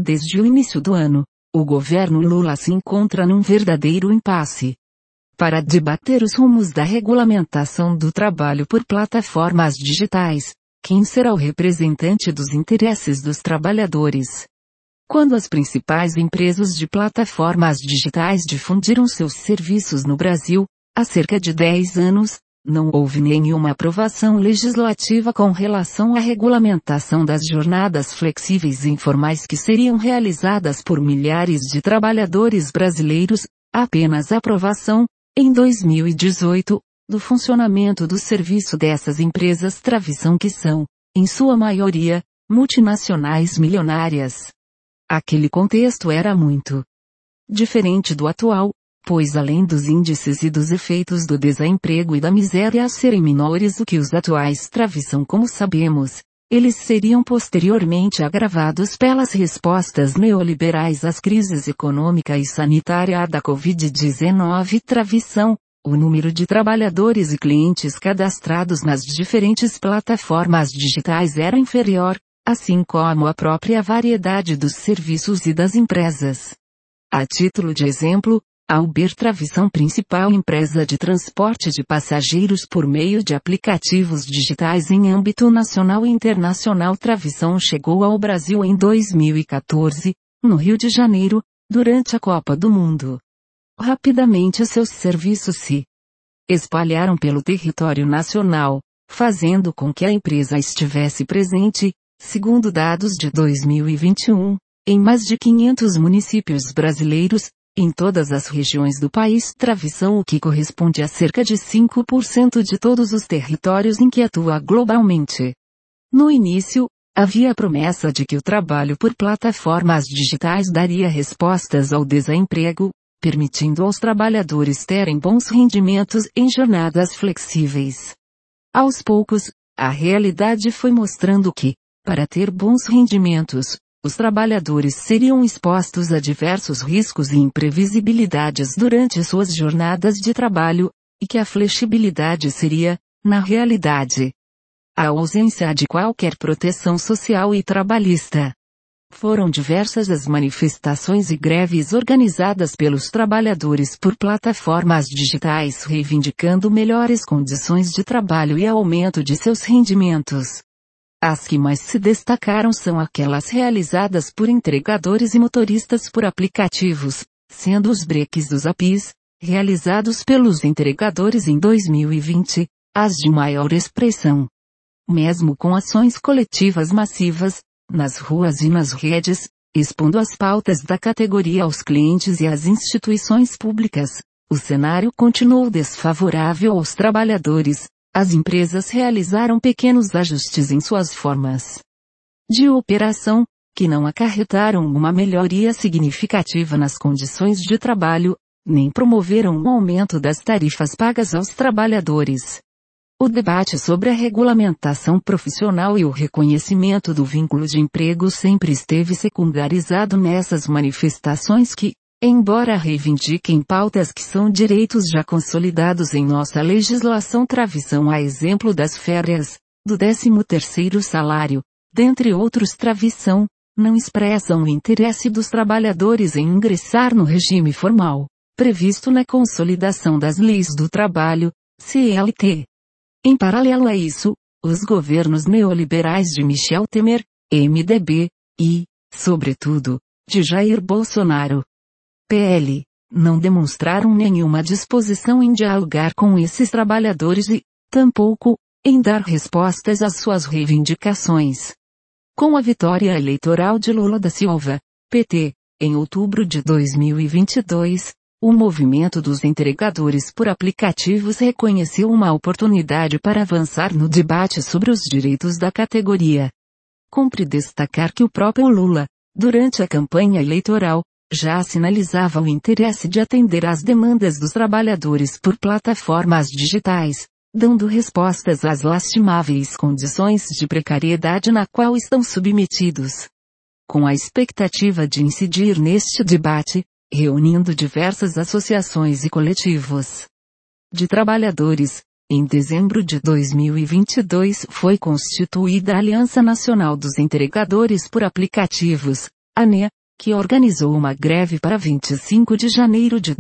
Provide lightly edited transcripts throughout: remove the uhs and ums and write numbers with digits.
Desde o início do ano, o governo Lula se encontra num verdadeiro impasse. Para debater os rumos da regulamentação do trabalho por plataformas digitais, quem será o representante dos interesses dos trabalhadores? Quando as principais empresas de plataformas digitais difundiram seus serviços no Brasil, há cerca de 10 anos, não houve nenhuma aprovação legislativa com relação à regulamentação das jornadas flexíveis e informais que seriam realizadas por milhares de trabalhadores brasileiros, apenas aprovação, em 2018, do funcionamento do serviço dessas empresas travessão que são, em sua maioria, multinacionais milionárias. Aquele contexto era muito diferente do atual, pois além dos índices e dos efeitos do desemprego e da miséria a serem menores do que os atuais travessão como sabemos, eles seriam posteriormente agravados pelas respostas neoliberais às crises econômica e sanitária da Covid-19 travessão. O número de trabalhadores e clientes cadastrados nas diferentes plataformas digitais era inferior, assim como a própria variedade dos serviços e das empresas. A título de exemplo, a Uber Travessão, principal empresa de transporte de passageiros por meio de aplicativos digitais em âmbito nacional e internacional, Travessão chegou ao Brasil em 2014, no Rio de Janeiro, durante a Copa do Mundo. Rapidamente seus serviços se espalharam pelo território nacional, fazendo com que a empresa estivesse presente, segundo dados de 2021, em mais de 500 municípios brasileiros, em todas as regiões do país, Travessão, o que corresponde a cerca de 5% de todos os territórios em que atua globalmente. No início, havia a promessa de que o trabalho por plataformas digitais daria respostas ao desemprego, permitindo aos trabalhadores terem bons rendimentos em jornadas flexíveis. Aos poucos, a realidade foi mostrando que, para ter bons rendimentos, os trabalhadores seriam expostos a diversos riscos e imprevisibilidades durante suas jornadas de trabalho, e que a flexibilidade seria, na realidade, a ausência de qualquer proteção social e trabalhista. Foram diversas as manifestações e greves organizadas pelos trabalhadores por plataformas digitais reivindicando melhores condições de trabalho e aumento de seus rendimentos. As que mais se destacaram são aquelas realizadas por entregadores e motoristas por aplicativos, sendo os breaks dos APIs, realizados pelos entregadores em 2020, as de maior expressão. Mesmo com ações coletivas massivas, nas ruas e nas redes, expondo as pautas da categoria aos clientes e às instituições públicas, o cenário continuou desfavorável aos trabalhadores. As empresas realizaram pequenos ajustes em suas formas de operação, que não acarretaram uma melhoria significativa nas condições de trabalho, nem promoveram um aumento das tarifas pagas aos trabalhadores. O debate sobre a regulamentação profissional e o reconhecimento do vínculo de emprego sempre esteve secundarizado nessas manifestações que, embora reivindiquem pautas que são direitos já consolidados em nossa legislação travessão, a exemplo das férias, do 13º salário, dentre outros travessão, não expressam o interesse dos trabalhadores em ingressar no regime formal, previsto na Consolidação das Leis do Trabalho, CLT. Em paralelo a isso, os governos neoliberais de Michel Temer, MDB, e, sobretudo, de Jair Bolsonaro, PL, não demonstraram nenhuma disposição em dialogar com esses trabalhadores e, tampouco, em dar respostas às suas reivindicações. Com a vitória eleitoral de Lula da Silva, PT, em outubro de 2022, o movimento dos entregadores por aplicativos reconheceu uma oportunidade para avançar no debate sobre os direitos da categoria. Cumpre destacar que o próprio Lula, durante a campanha eleitoral, já sinalizava o interesse de atender às demandas dos trabalhadores por plataformas digitais, dando respostas às lastimáveis condições de precariedade na qual estão submetidos. Com a expectativa de incidir neste debate, reunindo diversas associações e coletivos de trabalhadores, em dezembro de 2022 foi constituída a Aliança Nacional dos Entregadores por Aplicativos, A ANEA, que organizou uma greve para 25 de janeiro de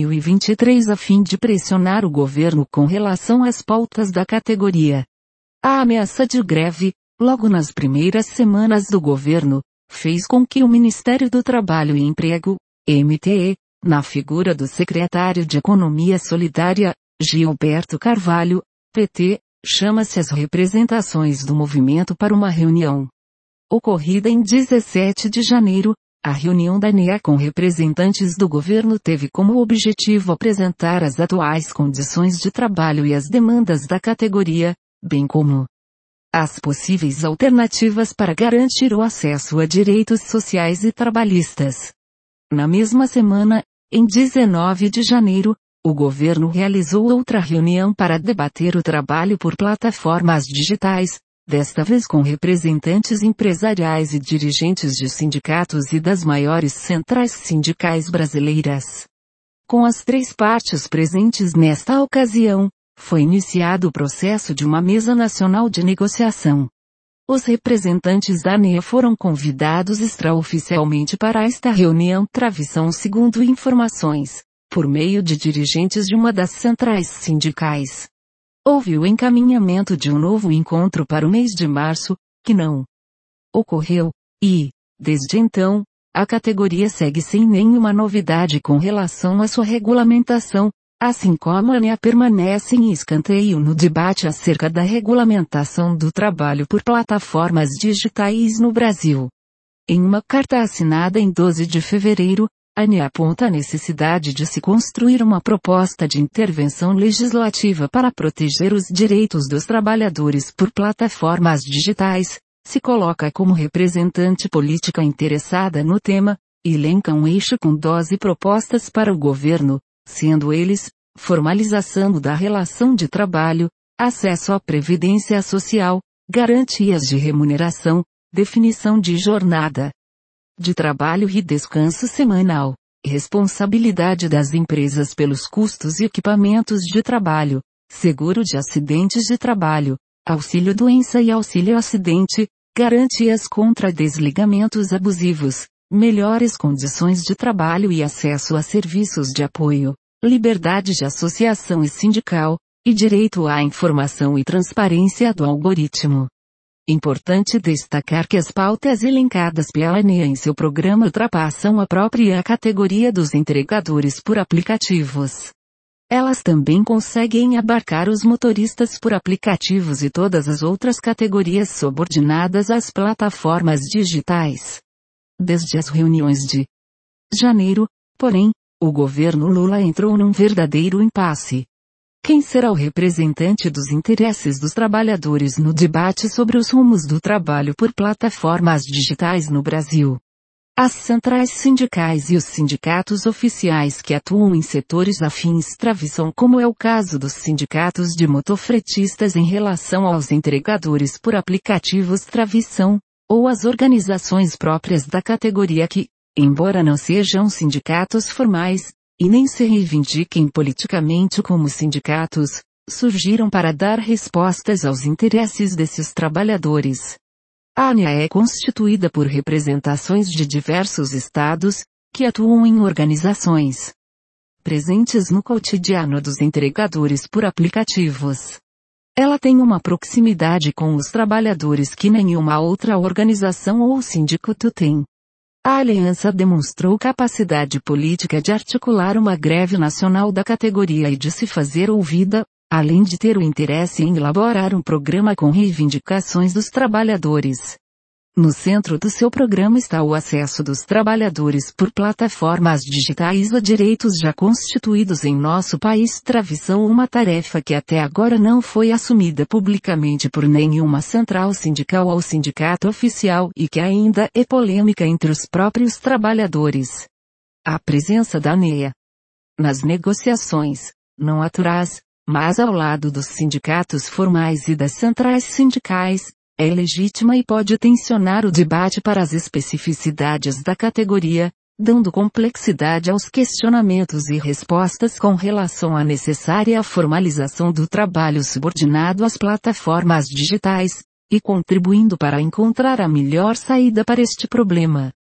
2023 a fim de pressionar o governo com relação às pautas da categoria. A ameaça de greve, logo nas primeiras semanas do governo, fez com que o Ministério do Trabalho e Emprego, MTE, na figura do secretário de Economia Solidária, Gilberto Carvalho, PT, chama-se as representações do movimento para uma reunião. Ocorrida em 17 de janeiro, a reunião da ANEA com representantes do governo teve como objetivo apresentar as atuais condições de trabalho e as demandas da categoria, bem como as possíveis alternativas para garantir o acesso a direitos sociais e trabalhistas. Na mesma semana, em 19 de janeiro, o governo realizou outra reunião para debater o trabalho por plataformas digitais, desta vez com representantes empresariais e dirigentes de sindicatos e das maiores centrais sindicais brasileiras. Com as três partes presentes nesta ocasião, foi iniciado o processo de uma mesa nacional de negociação. Os representantes da ANEA foram convidados extraoficialmente para esta reunião Travessão segundo informações, por meio de dirigentes de uma das centrais sindicais. Houve o encaminhamento de um novo encontro para o mês de março, que não ocorreu, e, desde então, a categoria segue sem nenhuma novidade com relação à sua regulamentação, assim como a ANEA permanece em escanteio no debate acerca da regulamentação do trabalho por plataformas digitais no Brasil. Em uma carta assinada em 12 de fevereiro, a ANEA aponta a necessidade de se construir uma proposta de intervenção legislativa para proteger os direitos dos trabalhadores por plataformas digitais, se coloca como representante política interessada no tema, e elenca um eixo com 12 propostas para o governo, sendo eles, formalização da relação de trabalho, acesso à previdência social, garantias de remuneração, definição de jornada de trabalho e descanso semanal, responsabilidade das empresas pelos custos e equipamentos de trabalho, seguro de acidentes de trabalho, auxílio-doença e auxílio-acidente, garantias contra desligamentos abusivos, melhores condições de trabalho e acesso a serviços de apoio, liberdade de associação e sindical, e direito à informação e transparência do algoritmo. Importante destacar que as pautas elencadas pela ANEA em seu programa ultrapassam a própria categoria dos entregadores por aplicativos. Elas também conseguem abarcar os motoristas por aplicativos e todas as outras categorias subordinadas às plataformas digitais. Desde as reuniões de janeiro, porém, o governo Lula entrou num verdadeiro impasse. Quem será o representante dos interesses dos trabalhadores no debate sobre os rumos do trabalho por plataformas digitais no Brasil? As centrais sindicais e os sindicatos oficiais que atuam em setores afins travessam, como é o caso dos sindicatos de motofretistas em relação aos entregadores por aplicativos travessão, ou as organizações próprias da categoria que, embora não sejam sindicatos formais, e nem se reivindiquem politicamente como sindicatos, surgiram para dar respostas aos interesses desses trabalhadores. A ANEA é constituída por representações de diversos estados, que atuam em organizações presentes no cotidiano dos entregadores por aplicativos. Ela tem uma proximidade com os trabalhadores que nenhuma outra organização ou sindicato tem. A aliança demonstrou capacidade política de articular uma greve nacional da categoria e de se fazer ouvida, além de ter o interesse em elaborar um programa com reivindicações dos trabalhadores. No centro do seu programa está o acesso dos trabalhadores por plataformas digitais a direitos já constituídos em nosso país. Travessão, uma tarefa que até agora não foi assumida publicamente por nenhuma central sindical ou sindicato oficial e que ainda é polêmica entre os próprios trabalhadores. A presença da ANEA nas negociações, não atrás, mas ao lado dos sindicatos formais e das centrais sindicais, é legítima e pode tensionar o debate para as especificidades da categoria, dando complexidade aos questionamentos e respostas com relação à necessária formalização do trabalho subordinado às plataformas digitais, e contribuindo para encontrar a melhor saída para este problema.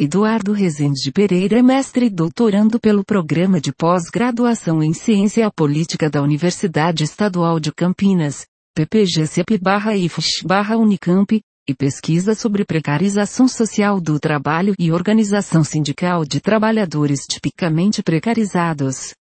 Eduardo Rezende Pereira é mestre e doutorando pelo Programa de Pós-Graduação em Ciência Política da Universidade Estadual de Campinas, PPG-CEP/IFSH/Unicamp, e pesquisa sobre precarização social do trabalho e organização sindical de trabalhadores tipicamente precarizados.